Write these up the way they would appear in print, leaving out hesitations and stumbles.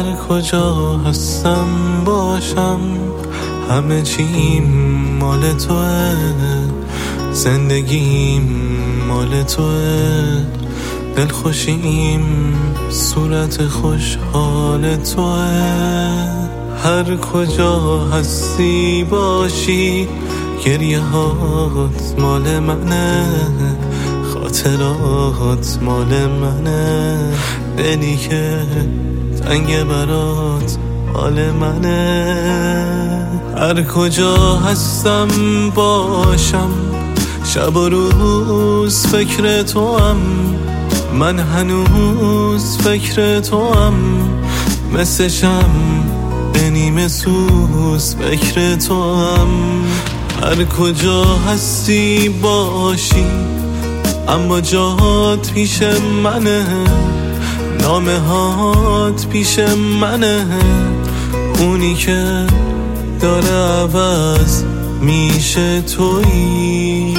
هر کجا هستم باشم، همه چیم مال توه، زندگیم مال توه، دلخوشیم صورت خوشحال توه. هر کجا هستی باشی، گریه هات مال منه، خاطرات مال منه، دلی که تنگ برات حال منه. هر کجا هستم باشم، شب و روز فکر تو هم، من هنوز فکر تو هم، مثل شمع نیمه سوز فکر تو هم. هر کجا هستی باشی، اما جات پیش منه، نامه هات پیش منه، اونی که داره عوض میشه تویی.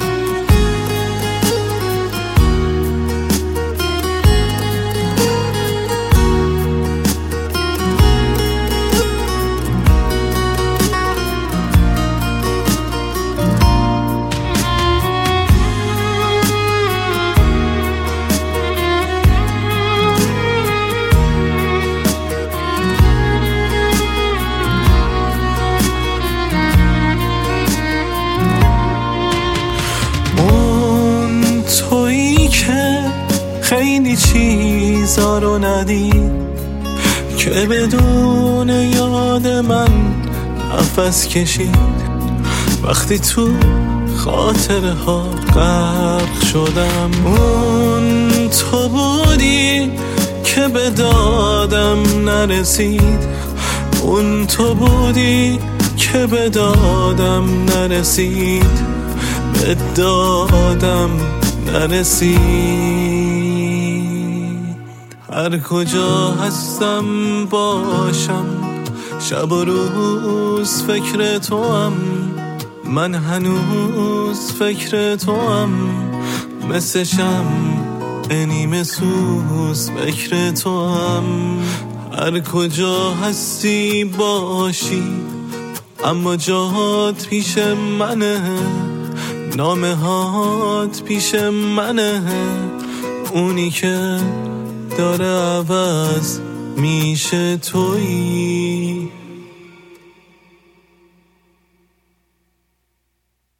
خیلی چیزا رو ندید که بدون یاد من نفس کشید، وقتی تو خاطره ها غرق شدم. اون تو بودی که به دادم نرسید، اون تو بودی که به دادم نرسید، به دادم نرسید. هر کجا هستم باشم، شب و روز فکر تو هم، من هنوز فکر تو هم، مثل شمع نیمه سوز فکر تو هم. هر کجا هستی باشی، اما جات پیش منه، نامه هات پیش منه، اونی که داره عوض میشه تویی.